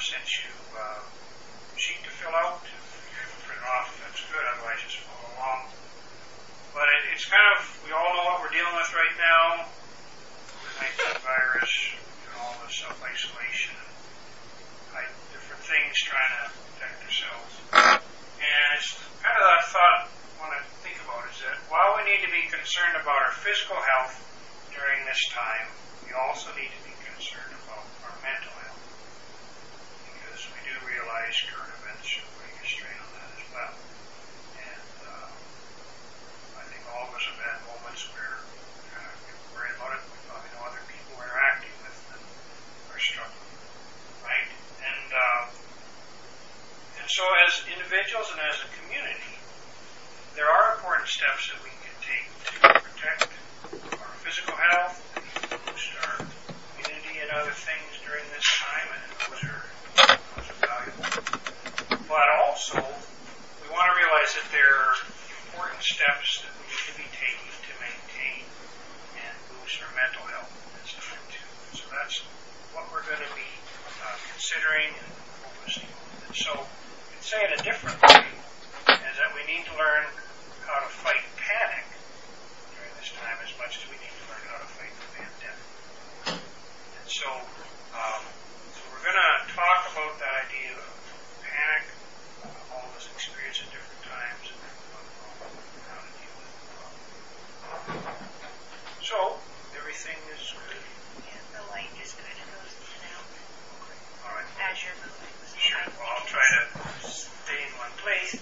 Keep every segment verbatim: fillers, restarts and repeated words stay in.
sent you uh, a sheet to fill out. If you print it off, that's good. Otherwise, just follow along. But it, it's kind of, we all know what we're dealing with right now. The nineteen virus, and all the self-isolation, and different things trying to protect ourselves. And it's kind of that thought I want to think about is that while we need to be concerned about our physical health during this time, we also need to be concerned about our mental health. Because we do realize current events are putting a strain on that as well. And uh, I think all of us have had moments where we kind of get worried about it. We probably know other people we're interacting with that are struggling, right? And uh, and so as individuals and as a community, there are important steps that we can take to protect our physical health, boost our immunity and other things during this time, and those are, those are valuable. But also, we want to realize that there are important steps that we need to be taking to maintain and boost our mental health in this time too. So that's what we're going to be uh, considering and focusing on. And so, you can say it a different way, is that we need to learn how to fight panic during this time as much as we need to learn how to fight the pandemic. And so, um, so we're going to talk about that idea of panic, uh, all of us experience at different times, and uh, how to deal with the problem. So, everything is good? Yeah, the light is good. It goes in and out. Okay. All right. As you're moving. Sure. Well, I'll try to stay in one place.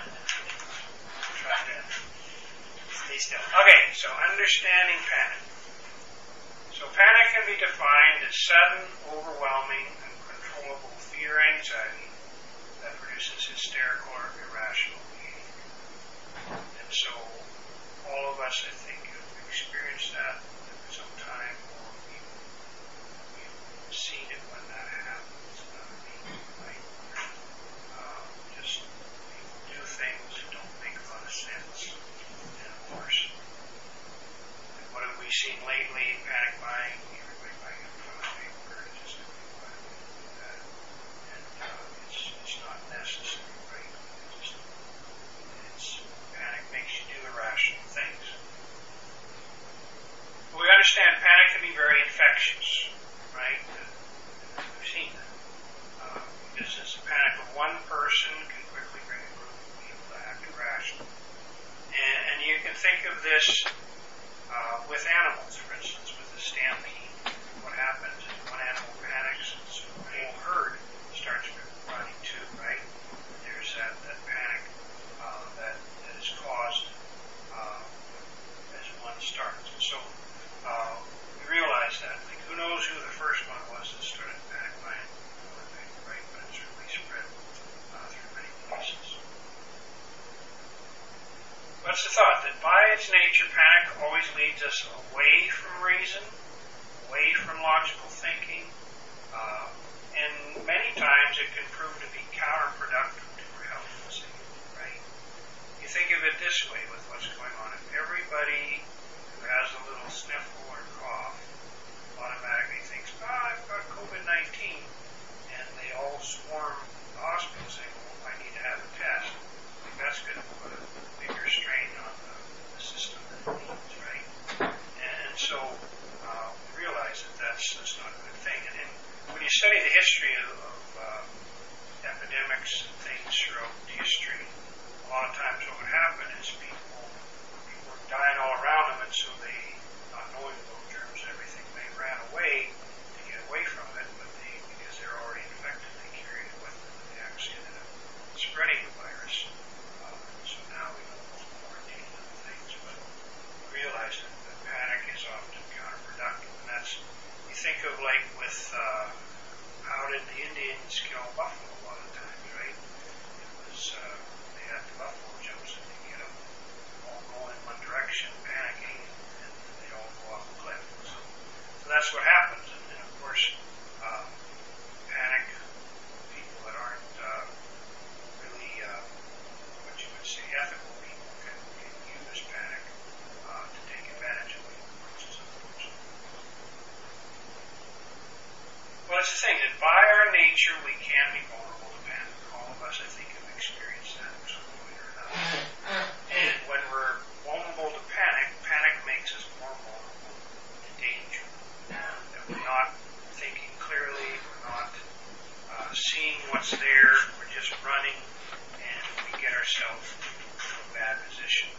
Try to stay still. Okay, so understanding panic. So panic can be defined as sudden, overwhelming, and uncontrollable fear or anxiety that produces hysterical or irrational behavior. And so all of us, I think, have experienced that at some time, or we've, we've seen it when that happens. Uh, right? Uh, just people do things that don't make a lot of sense. And of course, what have we seen lately? Panic buying, everybody buying up toilet paper, just everybody do that. And uh, it's it's not necessary, right? It's just it's panic makes you do irrational things. But we understand panic can be very infectious, right? We've seen that. Uh, because it's a panic of one person can quickly bring a group of people to act irrationally. And, and you can think of this uh, with animals, for instance, with the stampede. What happens is one animal panics, and so the whole herd starts running too, right? There's that, that panic uh, that, that is caused uh, as one starts. And so uh, we realize that. Like, who knows who the first one was that started panic buying, right? But it's really spread uh, through many places. What's the thought? That by its nature, panic always leads us away from reason, away from logical thinking, uh, and many times it can prove to be counterproductive to our health and safety, right? You think of it this way with what's going on. If everybody who has a little sniffle or cough automatically thinks, ah, oh, I've got COVID nineteen, and they all swarm the hospital saying, well, I need to have a test, I think that's going to put a bigger strain on the, the system than it needs, right? And, and so uh, we realize that that's, that's not a good thing. And, and when you study the history of, of uh, epidemics and things throughout history, a lot of times what would happen is people, people were dying all around them, and so they, not knowing about germs and everything, they ran away to get away from it, but they, because they're already infected, they carried it with them, and they actually ended up spreading the virus. Uh, so now we know about quarantine and other things, but we realize that, that panic is often counterproductive, and that's, you think of like with, uh, how did the Indians kill buffalo a lot of times, right? It was, uh, they had the buffalo jumps and they get them all going in one direction, panicking, and they all go off a cliff. So, so that's what happens, and, and of course, um, panic, people that aren't uh, really, uh, what you would say, ethical people can, can use panic uh, to take advantage of it, which is unfortunate. Well, it's the thing that by our nature, we can be vulnerable to panic. All of us, I think, have experienced that in some way or another. And when we're vulnerable to panic, panic makes us more vulnerable to danger. That we're not thinking clearly, we're not uh, seeing what's there, we're just running, and we get ourselves into a bad position.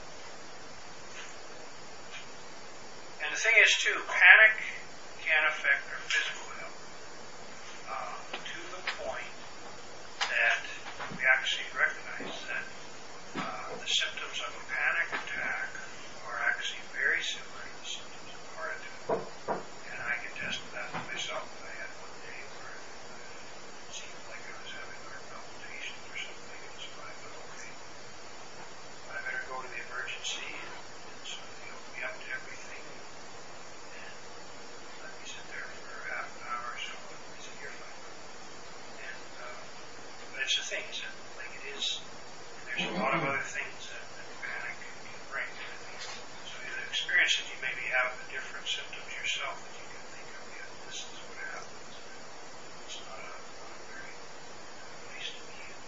And the thing is, too, panic can affect our physical health uh, to the point that we actually recognize that uh, the symptoms of a panic attack are actually very similar to the symptoms of a heart attack. And I can test that myself. I had one day where it seemed like I was having heart palpitations or something, and so I thought, okay, I better go to the emergency, and, and so they hooked me up to everything. Let me sit there for half an hour or so, and he said, "You're fine." And, uh, but it's the thing, is that, like it is, there's a lot of other things that, that panic can bring. I think. So the experience that you maybe have the different symptoms yourself that you can think of, yeah, this is what happens. It's not a, not a very good place to be in.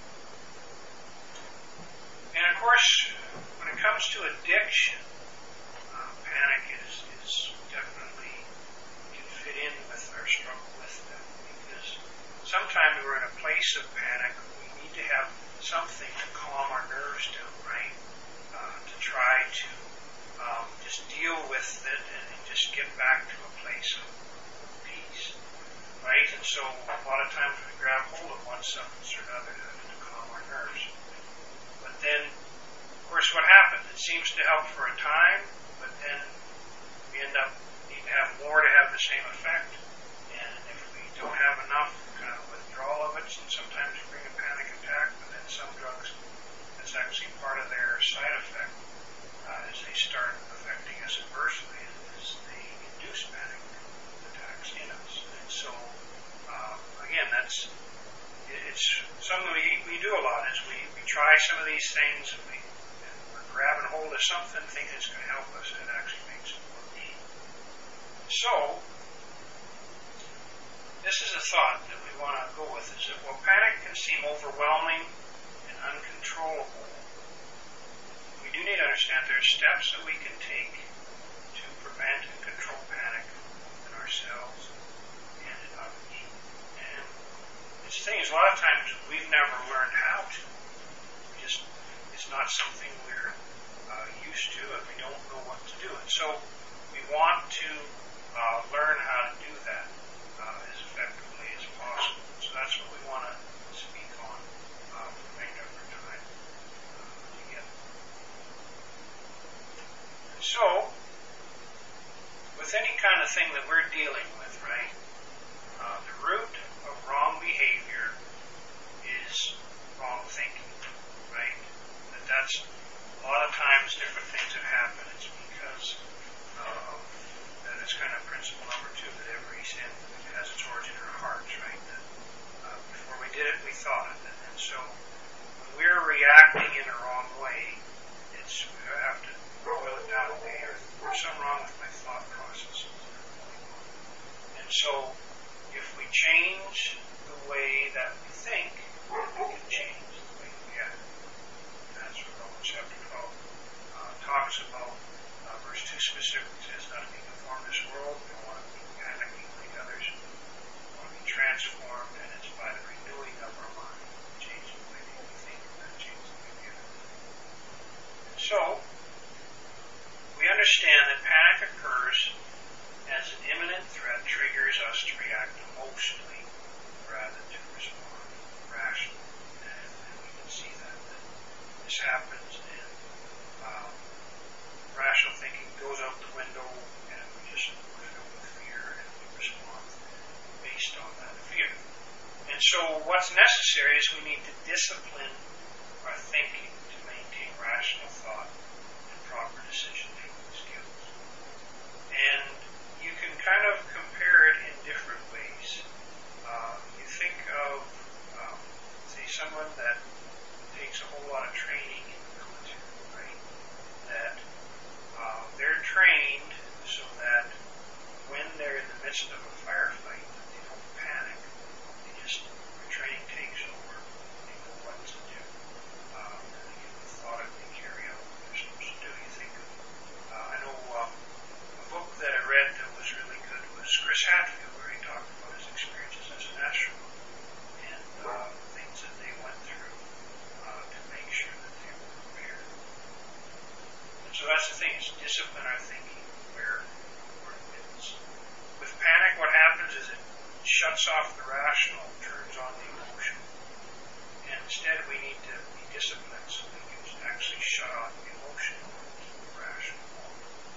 And of course, when it comes to addiction, uh, panic is, is definitely can fit in with our struggle with that, because sometimes we're in a place of panic. We need to have something to calm our nerves down, right? Uh, to try to um, just deal with it and, and just get back to a place of peace, right? And so a lot of times we grab hold of one substance or another to, to calm our nerves. But then, of course, what happens? It seems to help for a time, but then we end up needing to have more to have the same effect. And if we don't have enough kind of withdrawal of it, and sometimes we bring a panic attack, but then some drugs, that's actually part of their side effect uh, as they start affecting us adversely, is they induce panic attacks in us. And so, uh, again, that's it's something we, we do a lot, is we, we try some of these things, and we, and we're grabbing hold of something, thinking it's going to help us, and it actually makes it worse. So, this is a thought that we want to go with, is that while panic can seem overwhelming and uncontrollable, we do need to understand there are steps that we can take to prevent and control panic in ourselves and in others. And it's the thing is, a lot of times we've never learned how to. We just, it's not something we're uh, used to, and we don't know what to do. And so we want to uh, learn how to do that uh, as effectively as possible. So that's what we want to speak on uh, for the remainder of our time uh, together. So, with any kind of thing that we're dealing with, right, uh, the root of wrong behavior is wrong thinking, right? That that's a lot of times different things that happen. It's because of that is kind of principle number two, that every sin has its origin in our hearts, right? That uh, before we did it, we thought it. And, and so when we're reacting in a wrong way, it's we have to boil it down. Okay, there's something wrong with my thought process. And so if we change the way that we think, then we can change the way we act. And that's what Romans chapter twelve uh, talks about. Uh, verse two specifically says, not to be conformed to this world. We don't want to be panicking like others. We want to be transformed, and it's by the renewing of our mind, changing the way we think, and that changes the way we act. And so, we understand that panic occurs as an imminent threat triggers us to react emotionally rather than to respond rationally. And, and we can see that, that this happens, and um, rational thinking goes out the window, and we just we're filled with fear, and we respond based on that fear. And so what's necessary is we need to discipline our thinking to maintain rational thought and proper decision-making skills. And you can kind of compare it in different ways. Uh, you think of, um, say, someone that takes a whole lot of training in the military, right? That uh, they're trained so that when they're in the midst of a firefight, they don't panic. that's the thing, is discipline our thinking. Where, where it's, with panic, what happens is it shuts off the rational, turns on the emotion. And instead, we need to be disciplined so we can actually shut off the emotion and keep the rational on.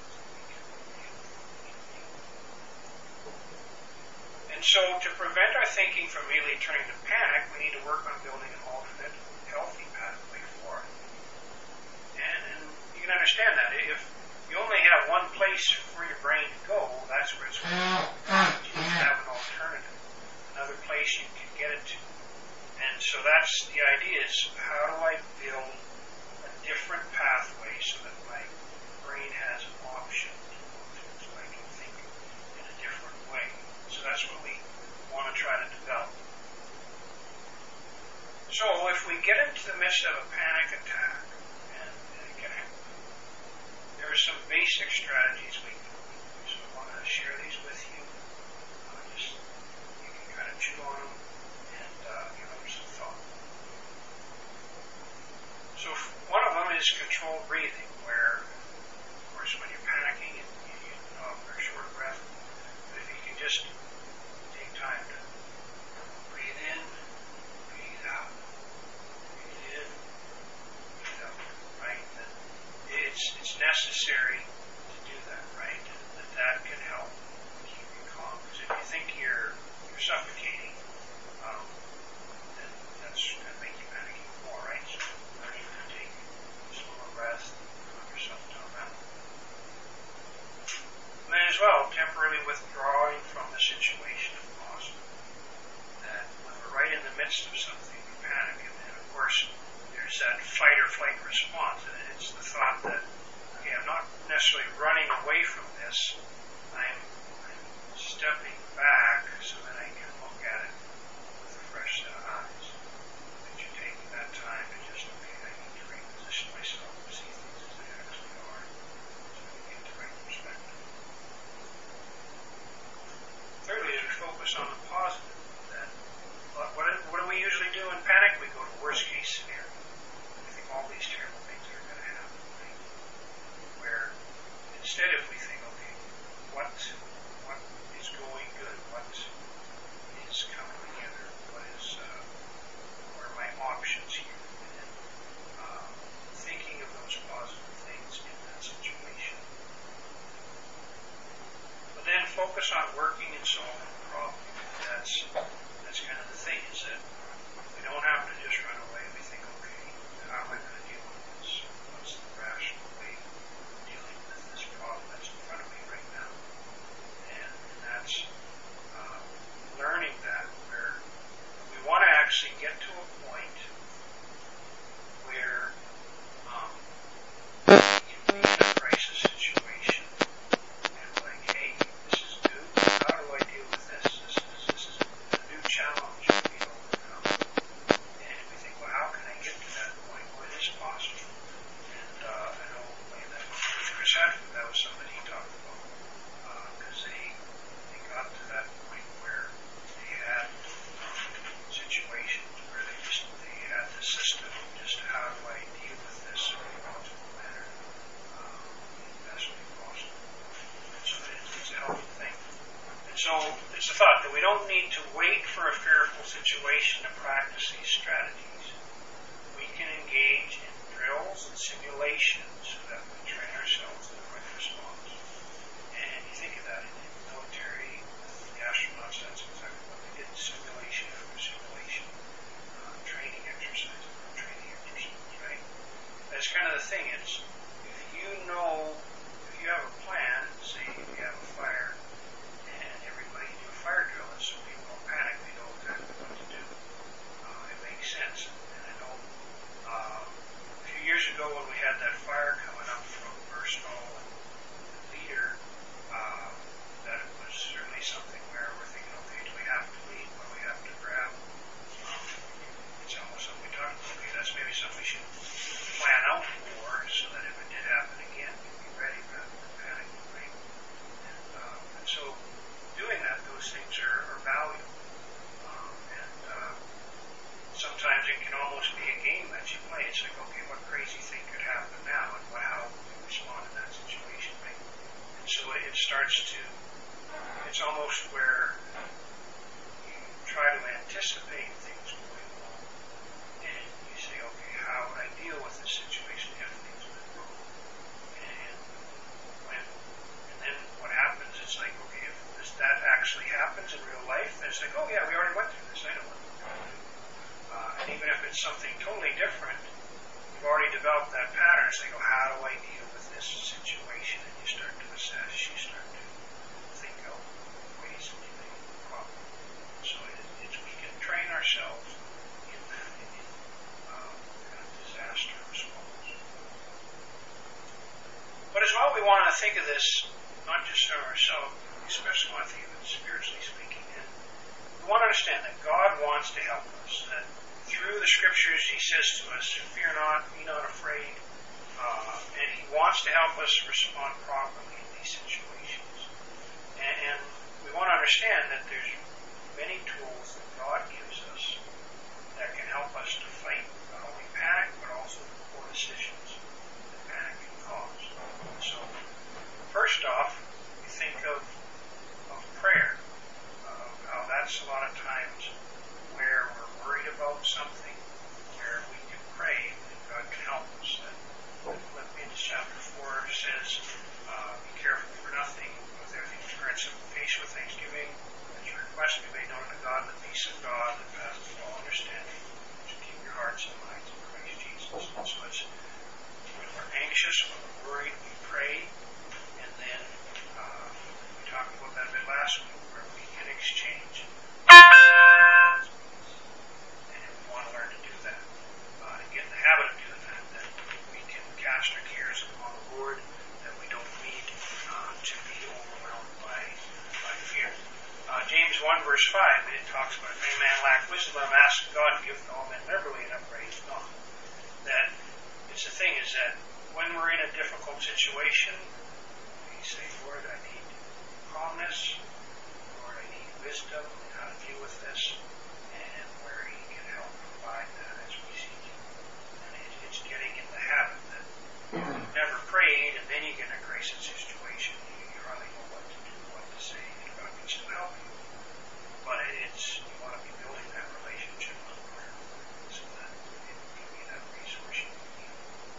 And so, to prevent our thinking from really turning to panic, we need to work on building an alternate, healthy pathway for it. And, and you can understand that. If you only have one place for your brain to go, that's where it's going to go. You need to have an alternative, another place you can get it to. And so that's the idea, is how do I build a different pathway so that my brain has an option to go to, so I can think in a different way. So that's what we want to try to develop. So if we get into the midst of a panic attack, and, and again, there are some basic strategies we can use. So I want to share these with you. Uh, just you can kind of chew on them and uh, give them some thought. So one of them is controlled breathing, where, of course, when you're panicking and you, you know, for a short breath, but if you can just take time to breathe in, breathe out, breathe in, breathe out, right? That it's it's necessary to do that, right? And that that can help keep you calm. Because if you think you're you're suffocating, um, then that's going to make you panic even more, right? So learning to take slower breaths, calm yourself down that. And then as well, temporarily withdrawing from the situation if possible. That when we're right in the midst of something, we panic, and then of course there's that fight or flight response, and it's the thought that, okay, I'm not necessarily running away from this, I'm, I'm stepping back so that I can look at it with a fresh set of eyes. That you're taking that time to just, okay, I need to reposition myself to see things as they actually are, so we get the right perspective. Thirdly, is we focus on the positive. That what, what, what do we usually do in panic? We go to worst case scenario. We think all these terrible things are going to happen. Right? Where instead, if we think, okay, what what is going good? What is coming together? What is uh, what are my options here? And then uh, thinking of those positive things in that situation. But then focus on working and solving the problem. That's that's kind of the thing, is that we don't have to just run away. We think, okay, how am I going to deal with this? What's the rational way of dealing with this problem that's in front of me right now? And, and that's uh, learning that, where we want to actually get to a point where um, you can be in a crisis situation. Like, hey, this is new. How do I deal with this? This is this is a new challenge for me to overcome. And we think, well, how can I get to that point? Well, it is possible. And uh, I know way that Chris Hadfield, that was something he talked about, because uh, they they got to that point where they had um, situations where they just they had the system of just how do I deal with this in a relative manner, um, best way possible. So it's a healthy thing. And so it's the thought that we don't need to wait for a fearful situation to practice these strategies. We can engage in drills and simulations so that we train ourselves in the right response. And you think of that in the military, with the astronauts, that's exactly what they did, simulation after simulation, uh, training exercise after training exercise, right? That's kind of the thing. It's if you know, if you have a plan, say if you have a fire, and everybody do a fire drill, and so people don't panic, they know exactly what to do. Uh, if they almost be a game that you play. It's like, okay, what crazy thing could happen now, and what, how do we respond in that situation, right? And so it starts to, it's almost where you try to anticipate things going wrong, and you say, okay, how would I deal with this situation if things went wrong? And when, and then what happens, it's like, okay, if this, that actually happens in real life, then it's like, oh yeah, we already went through this, I know what we're going to do. Uh, and even if it's something totally different, you've already developed that pattern. It's like, oh, how do I deal with this situation? And you start to assess, you start to think of ways to deal with the problem. So it, it's, we can train ourselves in that, in, in uh, kind of disaster response. But as well, we want to think of this, not just for ourselves, especially want to think of it spiritually speaking. And we want to understand that God wants to help us, that through the scriptures he says to us, fear not, be not afraid, uh, and he wants to help us respond properly in these situations. And, and we want to understand that there's many tools that God gives us that can help us to fight not only panic, but also the poor decisions that panic can cause. So, first off, you think of, of prayer. Uh, how that's a lot of times where we're worried about something, where we can pray and God can help us. And Philippians chapter four says, uh, be careful for nothing, with everything express peace with thanksgiving, that your request be made known to God, the peace of God that passes all understanding, to keep your hearts and minds in Christ Jesus. And so it's when we're anxious, when we're worried, we pray, and then uh, we talked about that a bit last week, where we can exchange. And we want to learn to do that, uh, and get in the habit of doing that, that we can cast our cares upon the Lord, that we don't need uh, to be overwhelmed by, by fear. Uh, James one verse five, it talks about, if any man lack wisdom, let him ask God, and give to all men liberally, and upbraideth not. That it's the thing is that when we're in a difficult situation, we say, Lord, I need calmness, Lord, I need wisdom in how to deal with this, and where he can help provide that as we seek him. And it, it's getting in the habit that you've never prayed, and then you get in a crisis situation, you, you hardly know what to do, what to say, and God can still help you. But it's, you want to be building that relationship with prayer, so that it will give you that resource you need.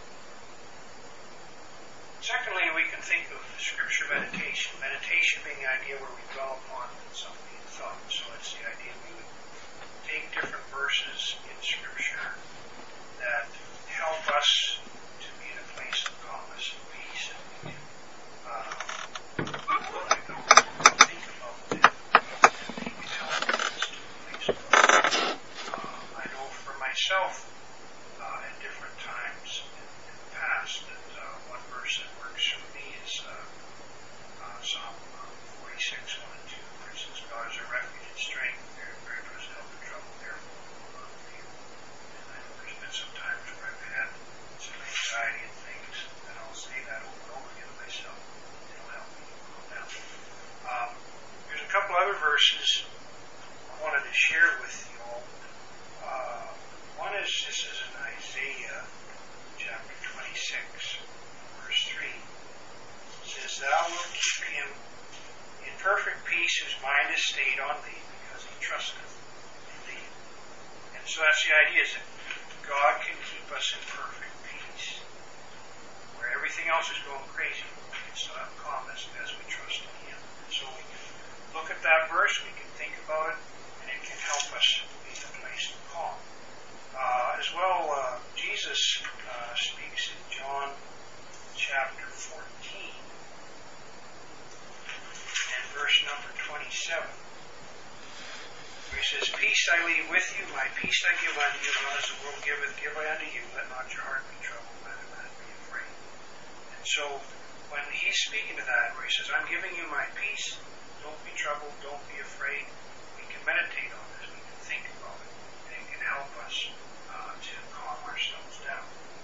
Secondly, we can think of scripture meditation. Meditation being the idea where we dwell upon something in thought. So it's the idea we would take different verses in scripture that help us to be in a place of calmness and peace, and we can uh, think about them, and they can help us to a place of calm. Uh, I know for myself, uh, at different times in, in the past, that uh, one verse that works for me is uh, uh, Psalm forty-six, one and two, where it says, God is our refuge and strength, very, very present help in trouble, therefore we will not fear. And I know there's been some times where I've had some anxiety and things, and I'll say that over and over again to myself. It'll help me to calm down. Um, there's a couple other verses I wanted to share with you all. Uh, one is, this is in Isaiah chapter twenty-six, verse three. It says, thou wilt keep him in perfect peace whose mind is stayed on thee, because he trusteth in thee. And so that's the idea, is that God can keep us in perfect peace. Where everything else is going crazy, we can still have calmness as we trust in him. And so we can look at that verse, we can think about it, and it can help us be in a place of calm. Uh, as well, uh, Jesus uh, speaks in John chapter fourteen and verse number twenty-seven, where he says, peace I leave with you, my peace I give unto you, not as the world giveth, give I unto you, let not your heart be troubled, neither let it be afraid. And so, when he's speaking to that, where he says, I'm giving you my peace, don't be troubled, don't be afraid, we can meditate on this, we can think about it, and it can help us uh, to calm ourselves down.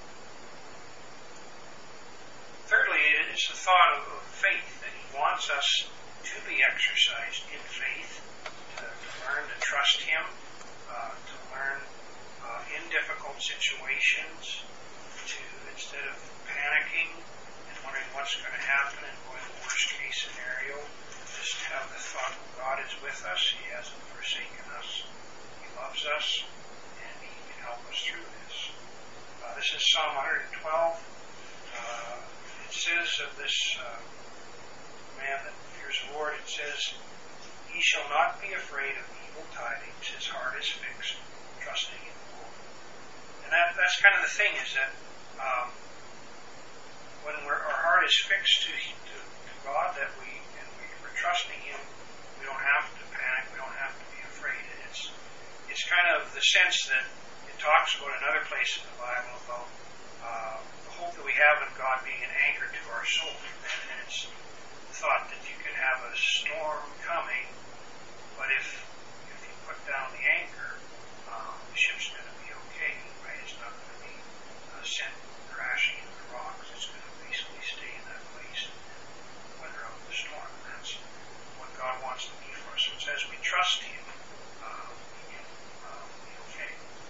Thirdly, it's the thought of, of faith, that he wants us to be exercised in faith, to, to learn to trust him, uh, to learn uh, in difficult difficult situations to, instead of panicking and wondering what's going to happen and going to the worst case scenario, just have the thought, God is with us, He hasn't forsaken us, He loves us, and He can help us through this. Uh, this is Psalm one twelve. Uh, it says of this uh, man that fears the Lord, it says, he shall not be afraid of evil tidings, his heart is fixed, trusting in the Lord. And that, that's kind of the thing, is that um, when we're, our heart is fixed to, to, to God, that we, and we, we're trusting Him, we don't have to panic, we don't have to be afraid. And it's, it's kind of the sense that it talks about another place in the Bible about uh, the hope that we have in God being an anchor to our soul. And, and it's the thought that you can have a storm coming, but if if you put down the anchor, um, the ship's going to be okay, right? It's not going to be uh, sent crashing into the rocks. It's going to basically stay in that place and weather out the storm. And that's what God wants to be for us. So it says we trust Him, uh, we can uh, be okay.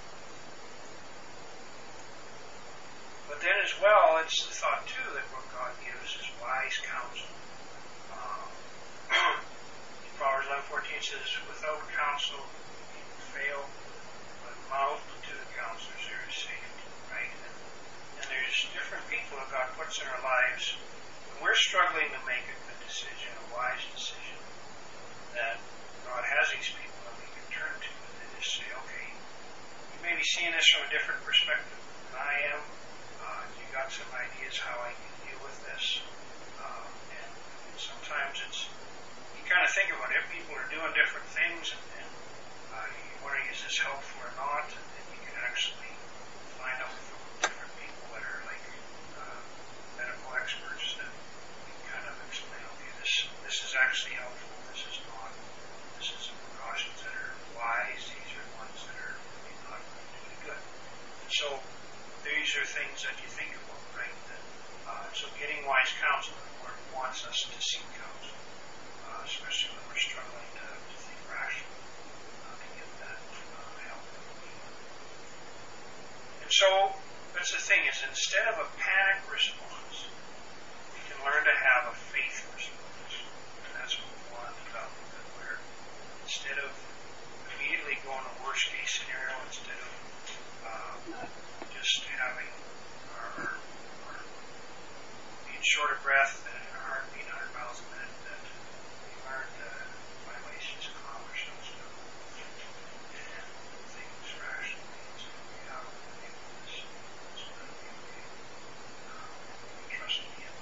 But then as well, it's the thought too that what God gives is wise counsel. Um, Proverbs eleven fourteen says, without counsel you fail, but multitude of counselors there is safety, right? And, and there's different people that God puts in our lives when we're struggling to make a good decision, a wise decision, that God has these people that we can turn to and then just say, okay, you may be seeing this from a different perspective than I am. Uh, you got some ideas how I can deal with this. Uh, and, and sometimes it's you kind of think about it, people are doing different things, and, and uh, you're wondering, is this helpful or not? And then you can actually find out from different people that are like uh, medical experts that can kind of explain, okay, this this is actually helpful, this is not. This is the precautions that are wise, these are ones that are maybe not going to do good. And so these are things that you think about, right? That, uh, so getting wise counsel, the Lord wants us to seek counsel. Uh, especially when we're struggling to, to think rationally, uh, to get that uh, help that we need. And so, that's the thing, is instead of a panic response, we can learn to have a faith response. And that's what we want to develop, that we're, instead of immediately going to worst case scenario, instead of uh, just having our, our, our being short of breath and our heart beating one hundred miles a minute, that learn to find ways to just calm ourselves down and things rationally and say, okay, how can we deal with this? It's going to be okay. Um, trust in Him.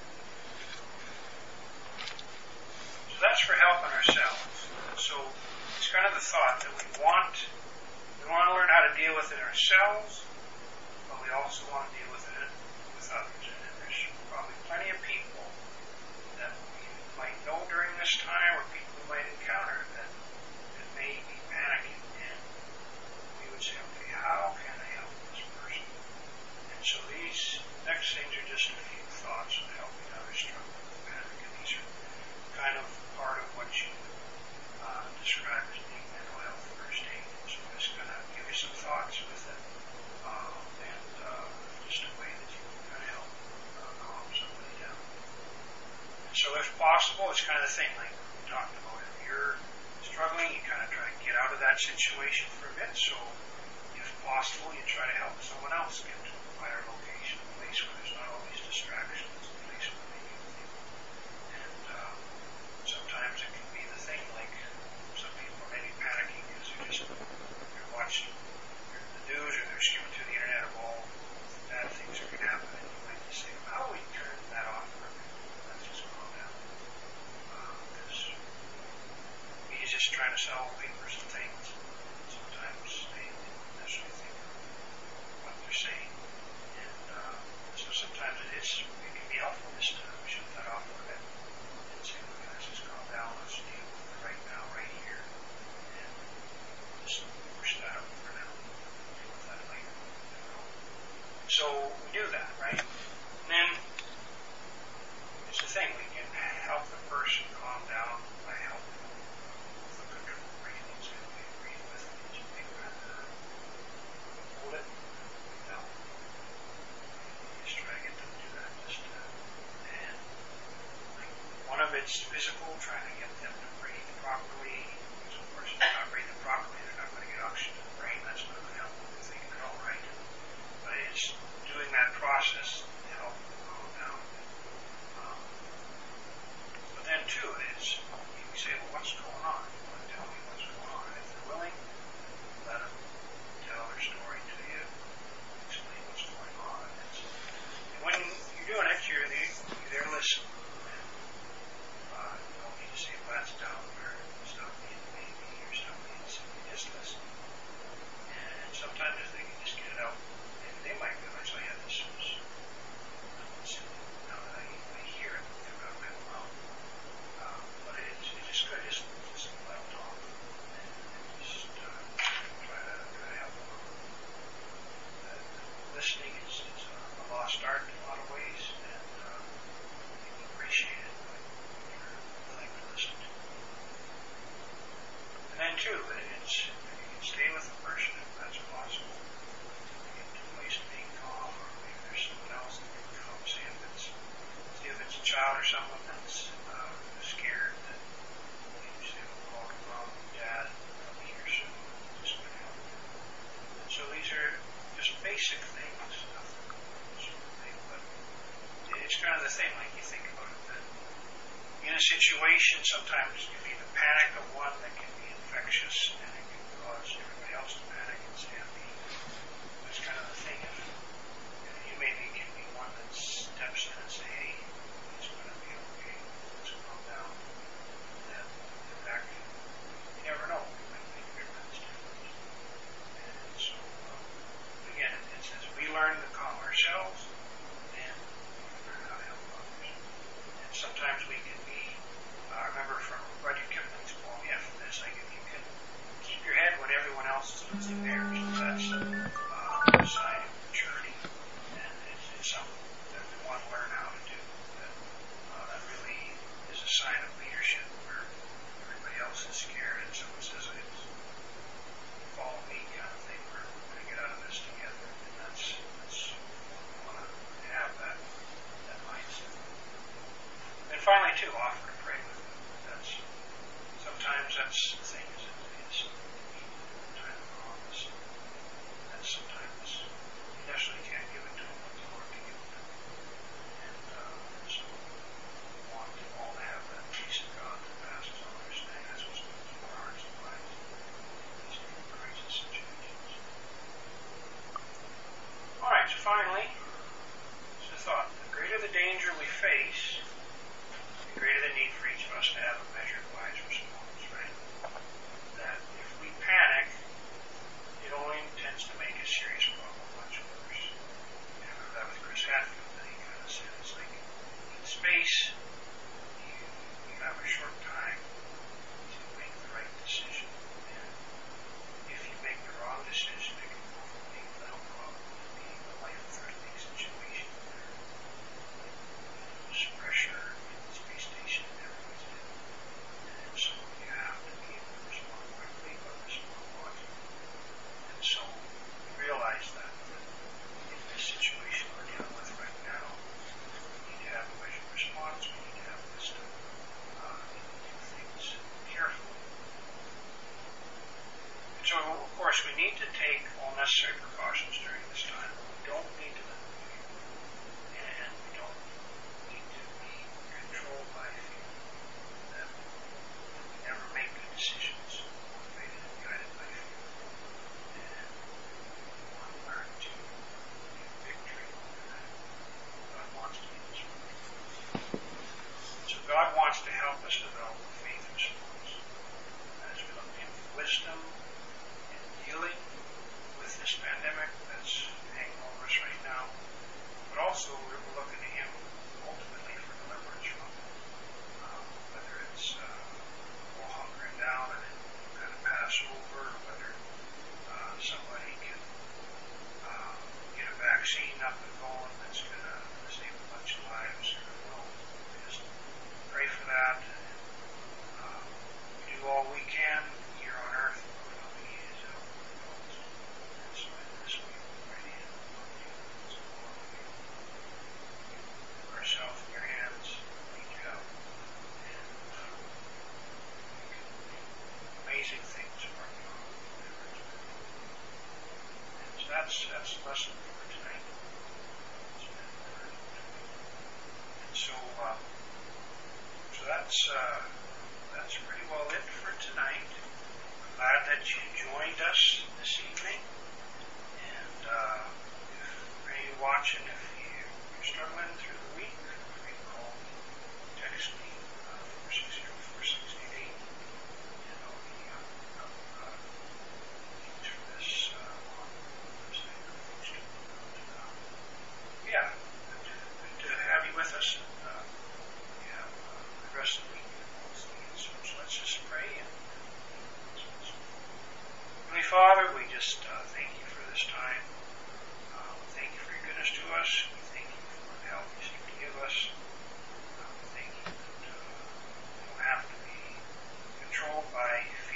So that's for helping ourselves. So it's kind of the thought that we want, we want to learn how to deal with it ourselves, but we also want to deal with it with others. And there's probably plenty of people that we might know during this time, or people we might encounter that, that may be panicking, and we would say, okay, how can I help this person? And so these next things are just a few thoughts on helping others struggle with panic, and these are kind of part of what you uh, describe as being mental health first aid. So I'm just going to give you some thoughts with it, uh, and uh, just a way that you can kind of help uh, calm somebody down. So if possible, it's kind of the thing like we talked about. If you're struggling, you kind of try to get out of that situation for a bit. So if possible, you try to help someone else get to a quieter location, a place where there's not all these distractions, a place where they can think. And uh, sometimes it can be the thing like some people are maybe panicking because they're just they're watching the news or they're skimming through the internet of all bad things that can happen. And you might just say, how do we turn that off for a minute? Let's just calm down. Because uh, he's just trying to sell papers and things. Sometimes they don't necessarily think of what they're saying. And uh, so sometimes it is, it can be helpful it's physical, trying to get them to breathe properly. Because of course, if they're not breathing properly, they're not going to get oxygen to the brain. That's not going to help them think at all, right? But it's doing that process to help them calm down. Um, but then too, it's you can say, well, what's going on? You want to tell me what's going on? If they're willing, let them tell their story to you, explain what's going on. It's, and when you're doing it, you're, the, you're there listening. And, uh, you don't need to say, well, that's down there. Stop being a baby or stop being silly. Just listen. And sometimes if they can just get it out, they, they might realize, oh yeah, this was silly. Now that I, I hear it through out my mouth. Um, but it's, it's just good. Just, just let them talk. And, and just uh, try to, try to help them out. Uh, listening is, is a, a lost art in a lot of ways, and uh, you appreciate it when you're willing to listen to it. And then, too, it's, if you can stay with the person, if that's possible, get to a place of being calm, or maybe there's someone else that can come, see if it's, see if it's a child or someone that's uh, scared, that you say, well, call your mom, dad, come here soon, just going to help you. And so these are just basic things, nothing super big, but it's kind of the thing, like you think about it, that in a situation, sometimes it can be the panic of one that can be infectious, and it can cause everybody else to panic and stampede. That's kind of the thing. If, if you maybe can be one that steps in and say, hey, it's going to be okay, let's calm down, then that can, you never know, it might make a difference. And so, um, again, it says we learn to calm ourselves, and we learn how to help others. And sometimes we can be, uh, I remember from Rudyard Kipling's poem, yeah, from this, like if you can keep your head when everyone else is losing theirs, that's uh, a sign of maturity, and it's, it's something that we want to learn how to do. That, uh, that really is a sign of leadership, where everybody else is scared, and someone says, it's follow me kind of thing, where we're going to get out of this together, and that's, that's we want to have that, that mindset. And finally, too, offer to pray with them. That's, sometimes that's the thing, is it, it's time of promise. And sometimes you necessarily can't give it to them, but the Lord can give it to them. And, uh, and so we want them all to have that peace of God that passes all understanding. That's what's going to keep our hearts and minds in these different crisis situations. All right, so finally, it's a thought. The greater the danger we face, the greater the need for each of us to have a measured, wise response, right? That if we panic, it only tends to make a serious problem much worse. I remember that with Chris Hadfield, that he kind of said, it's like in space, you, you have a short time to make the right decision. And if you make the wrong decision, it can go from being a little problem to being a life-threatening situation where there's pressure in the space station and everyone's in. And so you have to be able to respond quickly, but respond logically. And so we realize that, that in this situation we're dealing with right now, we need to have a measured response, we need to have wisdom, uh, and do things carefully. And so, of course, we need to take all necessary precautions during this time. We don't need to live in fear. And we don't need to be controlled by fear. That we never make good decisions motivated and guided by fear. And we want to learn to get victory over that. God wants to give us victory. So God wants to help us develop a faith response. As we look in wisdom in dealing with this pandemic that's hanging over us right now, that's that's the lesson for tonight. And so, uh, so that's uh, that's pretty well it for tonight. I'm glad that you joined us this evening. And uh, if for any watching, if you're struggling through the week, feel free to call me, text me, uh, four six zero, four six eight eight. And I'll be uh, up uh, links for this uh, on the website or Facebook. And, uh, yeah, good to, good to have you with us. And, uh, we have uh, the rest of the week. So, so let's just pray. And Heavenly Father, we just uh, thank you for this time. Uh, we thank you for your goodness to us. We thank you for the help you seem to give us. Uh, we thank you that uh, we don't have to be controlled by